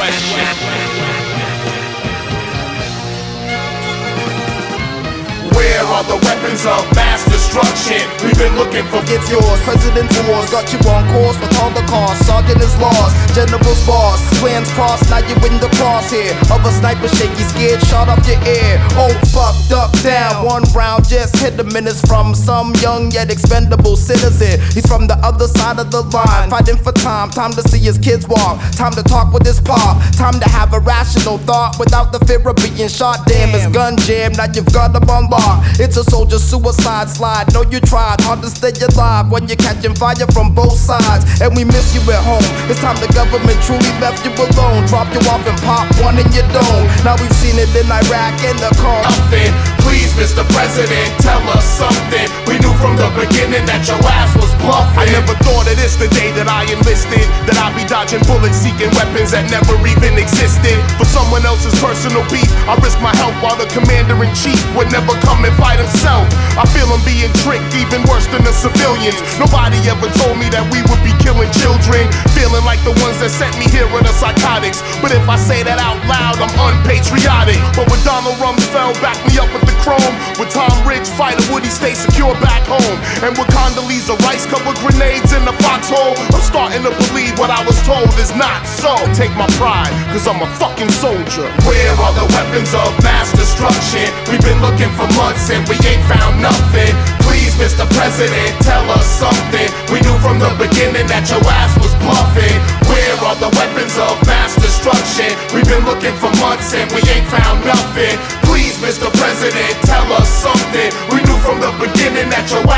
Where are the weapons of mass destruction? We've been looking for. Get yours, President Wars got you on course with all the costs. Sergeant is lost, General's boss, plans crossed, now you in the crosshair of a sniper shaky, scared, shot up your ear. Oh, fucked up down, one round just hit him and it's from some young yet expendable citizen. He's from the other side of the line, fighting for time to see his kids walk, time to talk with his pop, time to have a rational thought without the fear of being shot. Damn, his gun jam, now you've got him on lock. It's a soldier suicide slide, know you tried hard to stay alive when you're catching fire from both sides. And we miss you at home, it's time the government truly left you alone, dropped you off and popped one in your dome. Now we've seen it in Iraq and the car. Nothing. Please, Mr. President, tell us something. We knew from the beginning that your ass was bluffing. I never thought of this the day that I enlisted, that I'd be dodging bullets, seeking weapons that never even existed. For someone else's personal beef, I risk my health while the commander-in-chief would never come and fight himself. I feel I'm being tricked, even worse than the civilians. Nobody ever told me that we would be killing children, feeling like the ones that sent me here are the psychotics. But if I say that out loud, I'm unpatriotic. But when Donald Rumsfeld backed me up with the chrome, with Tom Ridge fighter, would he stay secure back home? And with Condoleezza Rice cover grenades in the foxhole, I'm starting to believe what I was told is not so. Take my pride, cause I'm a fucking soldier. Where are the weapons of mass destruction? We've been looking for months and we ain't found nothing. Please, Mr. President, tell us something. We knew from the beginning that your ass was bluffing. Where are the weapons of mass destruction? We've been looking for months and we ain't found nothing. Please, Mr. President, tell us something. We knew from the beginning that your